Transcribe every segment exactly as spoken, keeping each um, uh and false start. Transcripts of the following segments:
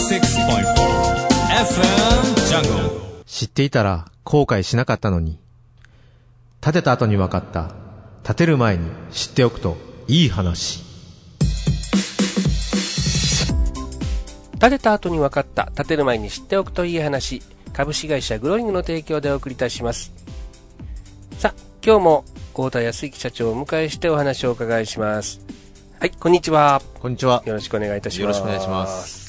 シックスポイントフォー エフエム ジャングル。 知っていたら後悔しなかったのに。建てた後に分かった。建てる前に知っておくといい話。 建てた後に分かった。建てる前に知っておくといい話。株式会社グローイングの提供でお送りいたします。さあ、今日も太田康之社長をお迎えしてお話をお伺いします。はい、こんにちは。 こんにちは。 よろしくお願いいたします。 よろしくお願いします。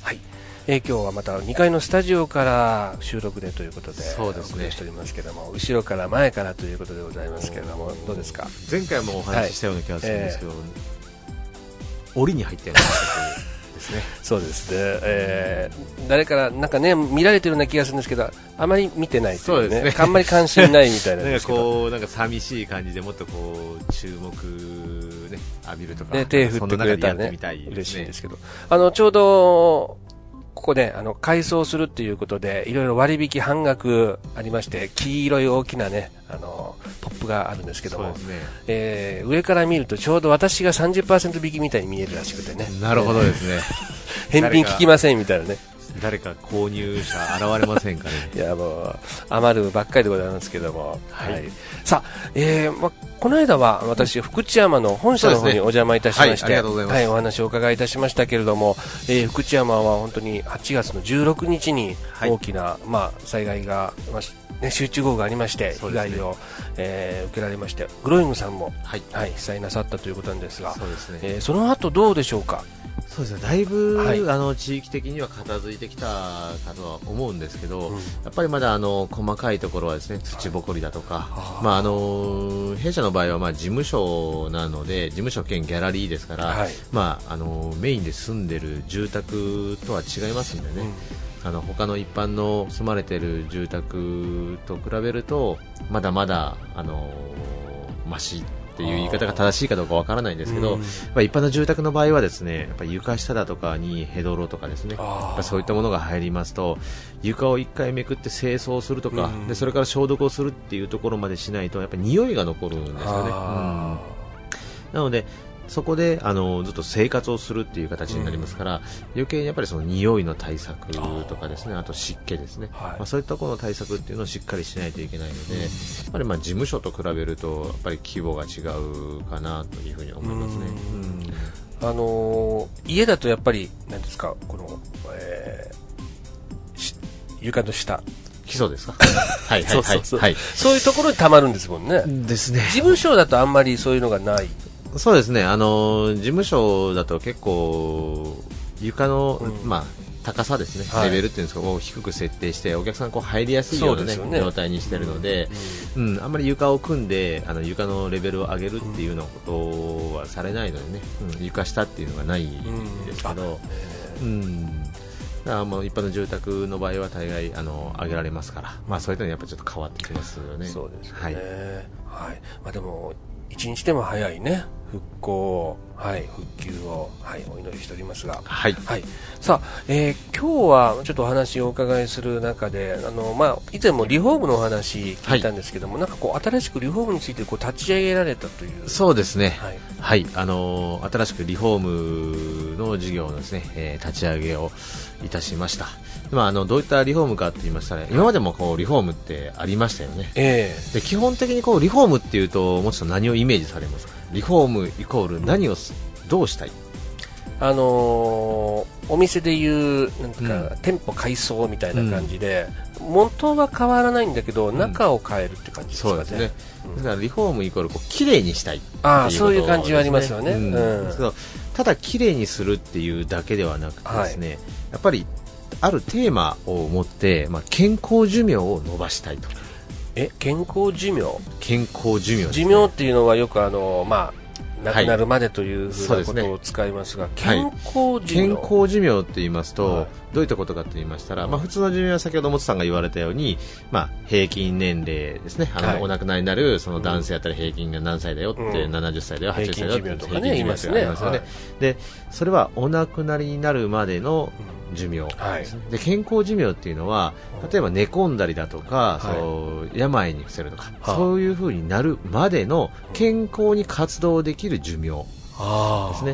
はい、えー、今日はまたにかいのスタジオから収録でということで、 そうですね、 お送りしておりますけども、後ろから前からということでございますけれども、どうですか。 前回もお話ししたような気がするんですけど、はい、えー、檻に入ってるんですね。 そうですね、えー、誰からなんかね見られてるような気がするんですけど、あまり見てないというね、 そうですね、 あんまり関心ないみたいなんですけどなんかこうなんか寂しい感じでもっとこう注目、ね、浴びるとか、 ね、手振ってくれたらね、 ね、 嬉しいんですけど、あのちょうどここであの改装するっていうことでいろいろ割引半額ありまして、黄色い大きなねあのポップがあるんですけども、ねえー、上から見るとちょうど私が さんじゅっパーセント 引きみたいに見えるらしくてね。なるほどですね。 返品聞きませんみたいなね。 誰か購入者現れませんかね。 いやもう余るばっかりでございますけども、はいはい、さあ、えーま、この間は私福知山の本社の方にお邪魔いたしまして、はい、お話をお伺いいたしましたけれども、えー、福知山は本当にはちがつのじゅうろくにちに大きな、はい、まあ、災害が、まあね、集中豪雨がありまして被害を、えー、受けられまして、グローイングさんも、はいはい、被災なさったということなんですが、そうですね、えー、その後どうでしょうか。 そうですね、だいぶ、はい、あの地域的には片付いてきたかとは思うんですけど、うん、やっぱりまだあの細かいところはですね、土ぼこりだとか、はい、まあ、あの弊社の場合はまあ事務所なので、事務所兼ギャラリーですから、はい、まあ、あのメインで住んでる住宅とは違いますんでね、うん、あの他の一般の住まれている住宅と比べるとまだまだあのマシっていう言い方が正しいかどうかわからないんですけど、うん、まあ、一般の住宅の場合はですね、やっぱり床下だとかにヘドロとかですね、やっぱそういったものが入りますと、床を一回めくって清掃するとか、うん、でそれから消毒をするっていうところまでしないとやっぱり匂いが残るんですよね。うん、なのでそこであのずっと生活をするっていう形になりますから、うん、余計にやっぱりその匂いの対策とかですね、 あ, あと湿気ですね、はい、まあ、そういったところの対策っていうのをしっかりしないといけないので、うん、やっぱりまあ事務所と比べるとやっぱり規模が違うかなというふうに思いますね。 うん、あのー、家だとやっぱり何ですか、この、えー、床の下基礎ですか。はいはいはい、 そういうところに溜まるんですもんね。 ですね。 事務所だとあんまりそういうのがない。 そうですね、あの事務所だと結構床の、うん、まあ、高さですね、はい、レベルっていうんですか、こう低く設定してお客さんこう入りやすいような、ねね、状態にしているので、うんうんうん、あんまり床を組んであの床のレベルを上げるっていうようなことはされないのでね、うん、床下っていうのがないんですけど、うん、だからもう一般の住宅の場合は大概あの上げられますから、まあ、そういったのはやっぱりちょっと変わってきますよね。 そうですね、はいはい、まあ、でも一日でも早いね復興、はい、復旧を、はい、お祈りしておりますが、 はいはい、さあ、えー、今日はちょっとお話をお伺いする中で、あの、まあ、以前もリフォームのお話聞いたんですけども、はい、なんかこう新しくリフォームについてこう立ち上げられたという。 そうですね、はいはい、あのー、新しくリフォームの事業のですね、えー、立ち上げをいたしました。まあ、あのどういったリフォームかと言いましたら、今までもこうリフォームってありましたよね、えー、で基本的にこうリフォームっていうともうちょっと何をイメージされますか。リフォームイコール何をどうしたい。 あのー、お店でいうなんか、うん、店舗改装みたいな感じで、うん、元は変わらないんだけど、うん、中を変えるって感じですかね。そうですね、 うん、だからリフォームイコールこう綺麗にしたいっていうことですね。 あ、そういう感じはありますよね、 うんうん、ただ綺麗にするっていうだけではなくてですね、はい、やっぱりあるテーマを持って、まあ、健康寿命を伸ばしたいと。 え、健康寿命健康寿命ですね。 寿命っていうのはよくあの、まあ亡くなるまでというふうなことを使いますが、健康寿命、 健康寿命って言いますと、はい、どういったことかと言いましたら、まあ、普通の寿命は先ほどもつさんが言われたように、まあ、平均年齢ですね、あの、はい、お亡くなりになるその男性だったら平均が何歳だよって、うん、ななじゅっさいだよはちじゅっさいだよって平均寿命とかね言いますよね、はい、でそれはお亡くなりになるまでの寿命、うん、はい、で健康寿命っていうのは例えば寝込んだりだとか、はい、そう病に伏せるとか、はい、そういう風になるまでの健康に活動できる寿命ですね。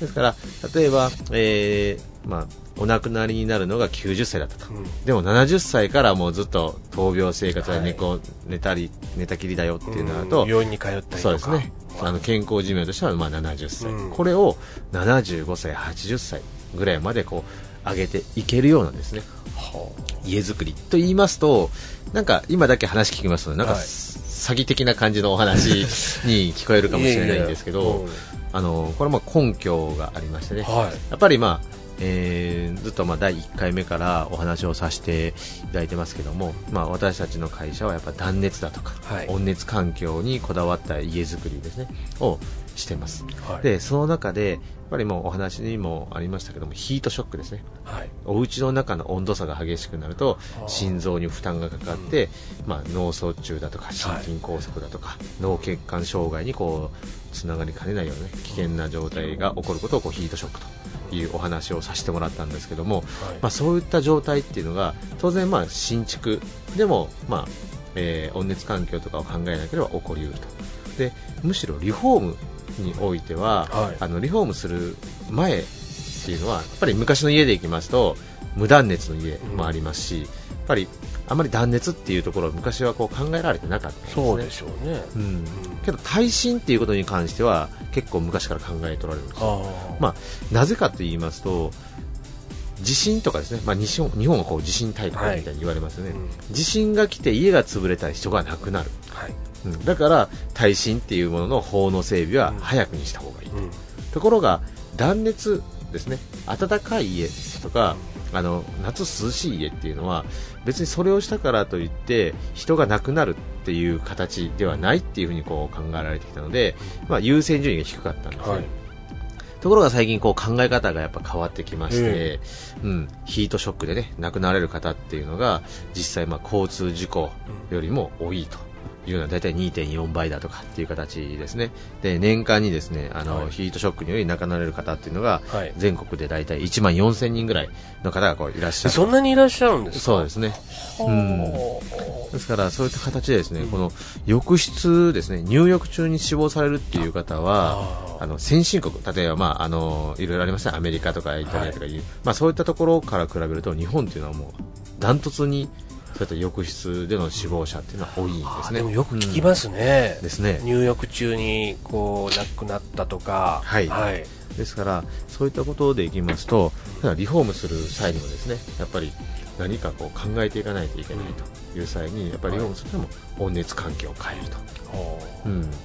ですから例えば、えーまあ、お亡くなりになるのがきゅうじゅっさいだったと、うん、でもななじゅっさいからもうずっと闘病生活で 寝,、はい、寝たり寝たきりだよっていうのだと、 うん、病院に通ったりとか、 そうですね、あの健康寿命としてはまあななじゅっさい、うん、これをななじゅうごさいはちじゅっさいぐらいまでこう上げていけるようなですね、はあ、家づくりと言いますとなんか今だけ話聞きますとなんか、はい、詐欺的な感じのお話に聞こえるかもしれないんですけどいやいや、うん、あのこれも根拠がありましてね、はい、やっぱりまあえー、ずっとまあだいいっかいめからお話をさせていただいてますけども、まあ、私たちの会社はやっぱ断熱だとか、はい、温熱環境にこだわった家づくりですねをしてます、はい、でその中でやっぱりもうお話にもありましたけどもヒートショックですね、はい、お家の中の温度差が激しくなると心臓に負担がかかって、うんまあ、脳卒中だとか心筋梗塞だとか、はい、脳血管障害にこうつながりかねないような、ね、危険な状態が起こることをこうヒートショックというお話をさせてもらったんですけども、はいまあ、そういった状態っていうのが当然まあ新築でも、まあえー、温熱環境とかを考えなければ起こりうると。でむしろリフォームにおいては、はい、あのリフォームする前っていうのはやっぱり昔の家でいきますと無断熱の家もありますし、うん、やっぱりあまり断熱っていうところを昔はこう考えられてなかったんですね。 そうでしょうね、 うん、けど耐震っていうことに関しては結構昔から考えとられるんですよ。まあ、なぜかと言いますと地震とかですね、まあ、日本, 日本はこう地震大国みたいに言われますよね、はいうん、地震が来て家が潰れたら人が亡くなる、はいうん、だから耐震っていうものの法の整備は早くにした方がいいと、うん、ところが断熱ですね、暖かい家とか、うん、あの夏涼しい家っていうのは別にそれをしたからといって人が亡くなるっていう形ではないっていうふうにこう考えられてきたので、まあ、優先順位が低かったんですね、はい、ところが最近こう考え方がやっぱ変わってきまして、うん、ヒートショックでね亡くなられる方っていうのが実際まあ交通事故よりも多いというようなだいたい にてんよん 倍だとかっていう形ですね。で年間にですねあの、はい、ヒートショックにより亡くなられる方っていうのが、はい、全国でだいたいいちまんよんせんにんぐらいの方がこういらっしゃる。 そんなにいらっしゃるんですか。 そうですね、うん、ですからそういった形でですね、うん、この浴室ですね入浴中に死亡されるっていう方はあの先進国例えば、まあ、あのいろいろありますね、アメリカとかイタリアとかいう、はいまあ、そういったところから比べると日本っていうのはもうダントツにそういった浴室での死亡者っていうのは多いんですね。 でもよく聞きますね、 うん、ですね。 入浴中にこう亡くなったとか、 はいはい、ですからそういったことでいきますとただリフォームする際にもですねやっぱり何かこう考えていかないといけないという際にやっぱりリフォームするのも温熱環境を変えると、うん、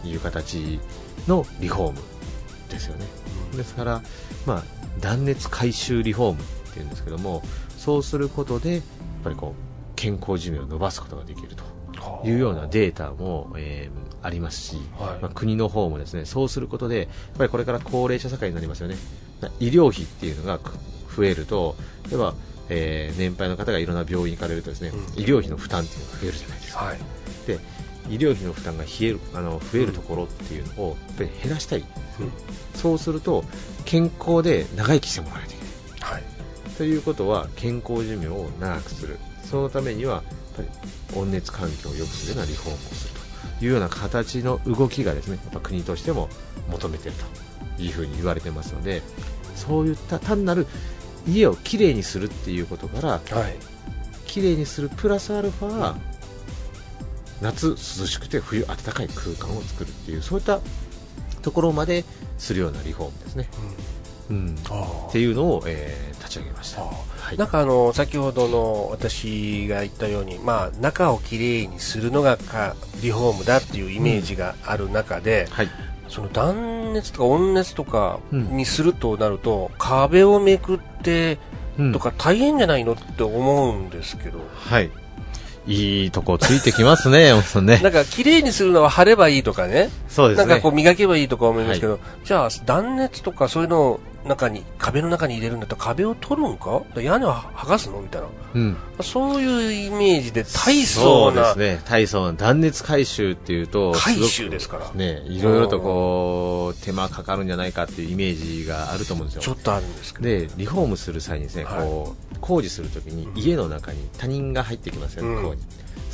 いう形のリフォームですよね、うん、ですから、まあ、断熱改修リフォームっていうんですけどもそうすることでやっぱりこう健康寿命を伸ばすことができるというようなデータも、えー、ありますし、はいまあ、国の方もですねそうすることでやっぱりこれから高齢者社会になりますよね。医療費っていうのが増えると例えば、えー、年配の方がいろんな病院に行かれるとですね、うん、医療費の負担っていうのが増えるじゃないですか、はい、で医療費の負担が冷えるあの増えるところっていうのをやっぱり減らしたい、うん、そうすると健康で長生きしてもらわないといけない、はい、ということは健康寿命を長くするそのためにはやっぱり温熱環境を良くするようなリフォームをするというような形の動きがですねやっぱ国としても求めているというふうに言われてますのでそういった単なる家をきれいにするっていうことから、はい、きれいにするプラスアルファ、うん、夏涼しくて冬暖かい空間を作るっていうそういったところまでするようなリフォームですね、うんうん、っていうのを、えー、立ち上げました。はい、 なんかあの先ほどの私が言ったように、まあ、中をきれいにするのがかリフォームだっていうイメージがある中で、うんはい、その断熱とか温熱とかにするとなると、うん、壁をめくってとか大変じゃないのって思うんですけど、 はいいいとこついてきますね、山本さんね。 なんか綺麗にするのは貼ればいいとかね。そうですね。なんかこう磨けばいいとか思いますけど、はい、じゃあ断熱とかそういうのを中に壁の中に入れるんだったら壁を取るんか？屋根は剥がすのみたいな。うん。そういうイメージで大層な。 そうですね。大層な断熱改修っていうと改修ですから。 ね、いろいろとこう手間かかるんじゃないかっていうイメージがあると思うんですよ。 ちょっとあるんですけど。 でリフォームする際にですね、はい、こう工事するときに家の中に他人が入ってきますよね、うん、工事。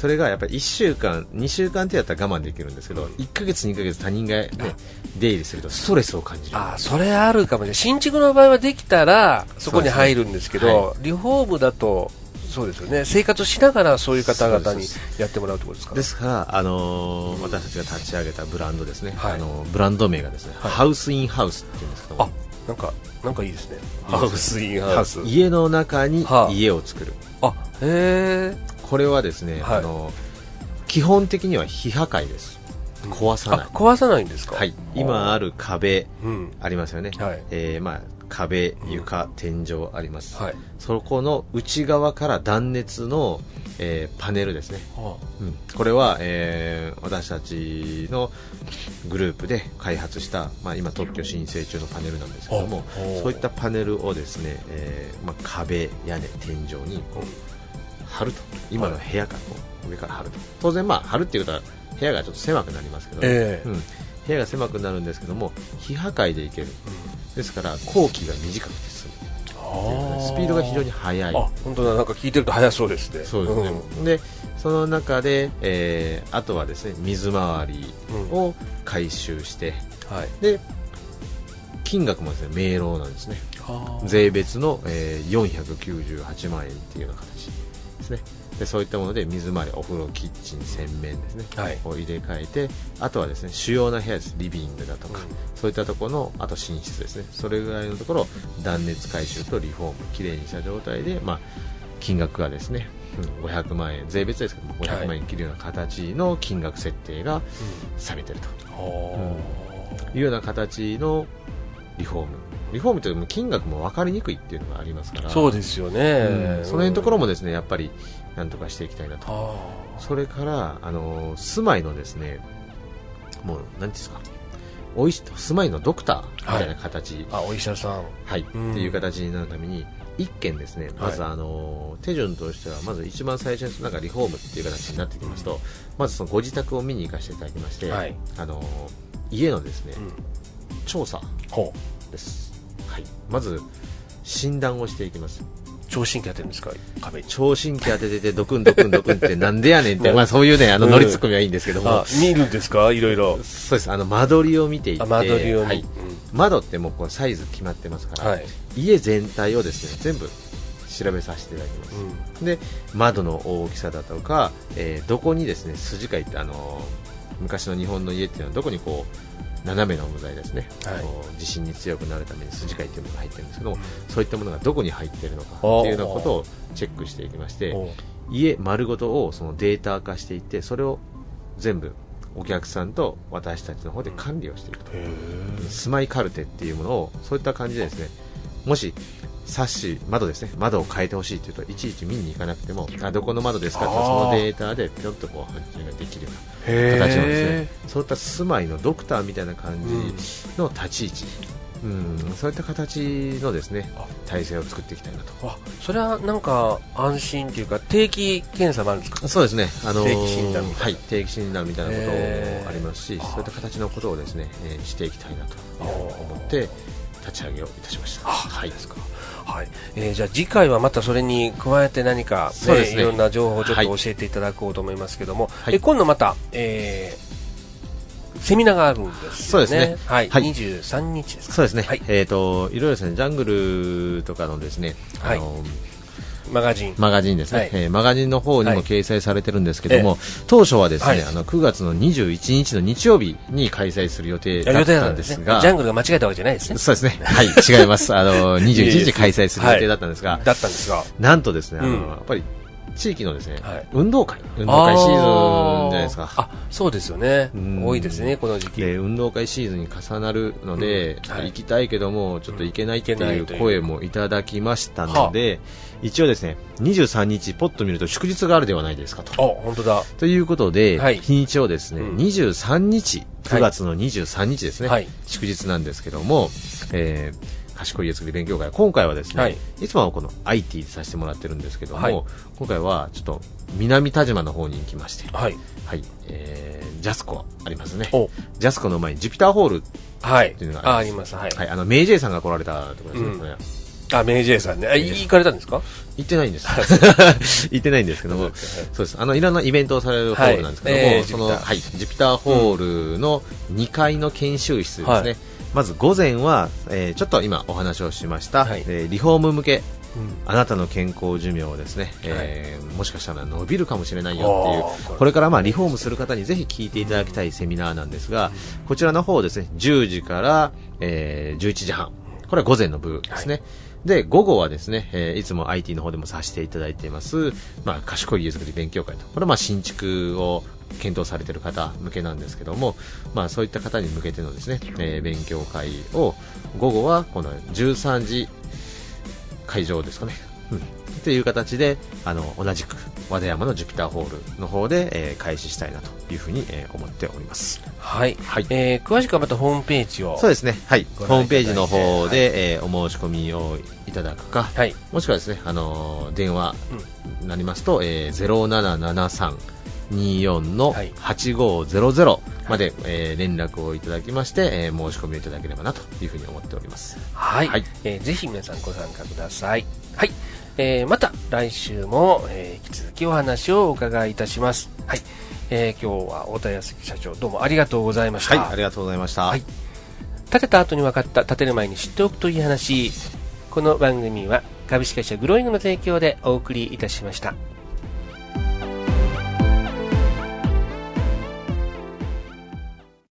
それがやっぱりいっしゅうかんにしゅうかんってやったら我慢できるんですけど、いっかげつにかげつ他人が、ね、出入りするとストレスを感じる。 あ、それあるかもね。新築の場合はできたらそこに入るんですけど、はい、リフォームだとそうですよね。生活しながらそういう方々にやってもらうところですか。 ですから、あのー、私たちが立ち上げたブランドですね、はい、あのー、ブランド名がですね、はい、ハウスインハウスっていうんですけども、 あ、なんかなんかいいですね。ハウスインハウス、 家の中に家を作る。 あ、へえ。 これはですね、はい、あのー、基本的には非破壊です。壊さない。 壊さないんですか。 はい。今ある壁、うん、ありますよね。 はい、 えー、まあ壁、床、うん、天井あります、 はい、 そこの内側から断熱の、えー、パネルですね、はあ、うん、これは、えー、私たちのグループで開発した、まあ、今特許申請中のパネルなんですけども、はあ、そういったパネルをですね、えーまあ、壁、屋根、天井にこう貼ると、今の部屋からこう上から貼ると、当然、まあ、貼るっていうことは部屋がちょっと狭くなりますけど、 えーうん、 部屋が狭くなるんですけども非破壊でいける、うん、ですから工期が短くて済む、スピードが非常に速い。 あ、本当だ、なんか聞いてると速そうですね。 そうですね、うん、でその中で、えー、あとはですね水回りを回収して、うん、はい、で金額もですね明朗なんですね。税別の、えー、よんひゃくきゅうじゅうはちまんえんっていうような形ですね。でそういったもので水回り、お風呂、キッチン、洗面ですね、はい、を入れ替えて、あとはですね主要な部屋です、リビングだとか、うん、そういったところの、あと寝室ですね、それぐらいのところを断熱回収とリフォームきれいにした状態で、まあ、金額がですね、うん、ごひゃくまんえん、税別ですけどもごひゃくまんえん切るような形の金額設定がされていると、うん、いうような形のリフォーム。リフォームというと金額も分かりにくいっていうのがありますから、 そうですよね、 うん、その辺のところもですねやっぱりなんとかしていきたいなと。それからあの住まいのですね、もう何ですか、おいし住まいのドクターみたいな形、はい、 あ、お医者さん、 はい、うん、っていう形になるために一軒ですね、まずあの、はい、手順としてはまず一番最初になんかリフォームっていう形になってきますと、まずそのご自宅を見に行かせていただきまして、はい、あの家のですね、うん、調査です。はい、まず診断をしていきます。 聴診器当てるんですか、壁に。 聴診器当てててドクンドクンドクンってなんでやねんって、まあそういうね、あの乗りツッコミはいいんですけども、うん、 あ、見るんですか、いろいろ。 そうです、あの間取りを見ていて、 間取りを見、 はい、うん、窓ってもうこうサイズ決まってますから、はい、家全体をですね全部調べさせていただきます、うん、で窓の大きさだとか、えー、どこにですね筋交いって、あのー、昔の日本の家っていうのはどこにこう斜めの部材ですね、はい、地震に強くなるために筋交いというものが入ってるんですけども、うん、そういったものがどこに入っているのかというようなことをチェックしていきまして、家丸ごとをそのデータ化していって、それを全部お客さんと私たちの方で管理をしていくと、住まいカルテっていうものをそういった感じでですね、もしサッシ窓ですね、窓を変えてほしいというといちいち見に行かなくても、あ、どこの窓ですかとそのデータでぴょんとこう判定ができるような形のですね、そういった住まいのドクターみたいな感じの立ち位置、うん、そういった形のですね体制を作っていきたいなと。 あ、それはなんか安心というか、定期検査もあるんですか。 そうですね、あのー、 定期診断みたいな、 はい、定期診断みたいなこともありますし、そういった形のことをですね、えー、していきたいなと思って立ち上げをいたしました。 あ、はい、ですか。はい、えー、じゃあ次回はまたそれに加えて何か、ね、そうですね、いろんな情報をちょっと教えていただこうと思いますけども、はい、え今度また、えー、セミナーがあるんですよね。 そうですね、 はいはい、にじゅうさんにちですか。 そうですね、はい、えーと、いろいろですね、ジャングルとかのですね、あのー、 はい、マガジンマガジンですね、はい、えー、マガジンの方にも掲載されてるんですけども、はい、当初はですね、はい、あのくがつのにじゅういちにちの日曜日に開催する予定だったんですが、 ね、ジャングルが間違えたわけじゃないですね。 そうですね、はい、違います。あのにじゅういちにち開催する予定だったんですが、 はい、だったんですが、 なんとですね、あの、うん、やっぱり地域のですね、はい、運動会運動会シーズンじゃないですか。 あ、そうですよね、多いですね、この時期で。運動会シーズンに重なるので、うん、はい、行きたいけどもちょっと行けないっていう声もいただきましたので、うん、一応ですねにじゅうさんにちポッと見ると祝日があるではないですかと。 あ、本当だ。 ということで、はい、日にちをですね、 うん、 にじゅうさんにちくがつのにじゅうさんにちですね、はい、祝日なんですけども、えー賢い家づくり勉強会、今回はですね、はい、いつもはこの アイティー させてもらってるんですけども、はい、今回はちょっと南田島の方に行きまして、はいはい、えー、ジャスコありますね。ジャスコの前にジュピターホールっていうのがあります。 はい、あります。はい、 はい、あのメイジェイさんが来られたところですね、うん、これあ、メイジェイさんね。あ、行かれたんですか？ 行ってないんです。行ってないんですけども、そうです。あの、いろんなイベントをされるホールなんですけども、はいえー、その、はい、ジュピターホールのにかいの研修室ですね。はい、まず午前は、えー、ちょっと今お話をしました、はいえー、リフォーム向け、うん、あなたの健康寿命をですね、えーはい、もしかしたら伸びるかもしれないよっていう、これからまあリフォームする方にぜひ聞いていただきたいセミナーなんですが、うん、こちらの方ですね、じゅうじから、えー、じゅういちじはん、これは午前の部ですね。はいで、午後はですね、えー、いつも アイティー の方でもさせていただいています、まあ、賢い家づくり勉強会と。これはまあ新築を検討されている方向けなんですけども、まあそういった方に向けてのですね、えー、勉強会を、午後はこのじゅうさんじ会場ですかね。うん。っていう形で、あの、同じく和田山のジュピターホールの方で、えー、開始したいなというふうに、えー、思っております。 はい。はい。えー、詳しくはまたホームページを。 そうですね。はい。ホームページの方で、はい、えー、お申し込みをいただくか、はい。もしくはですね、あのー、電話になりますと、うん、えー、ゼロななななさん にーよん のはちごゼロゼロまで、はいえー、連絡をいただきまして、えー、申し込みをいただければなというふうに思っております。 はい。はい、えー、ぜひ皆さんご参加ください。はい。えー、また来週も、えー、引き続きお話をお伺いいたします。はい。えー、今日は太田康樹社長どうもありがとうございました。 はい、ありがとうございました。はい。 建てた後に分かった建てる前に知っておくといい話。この番組は株式会社グローイングの提供でお送りいたしました。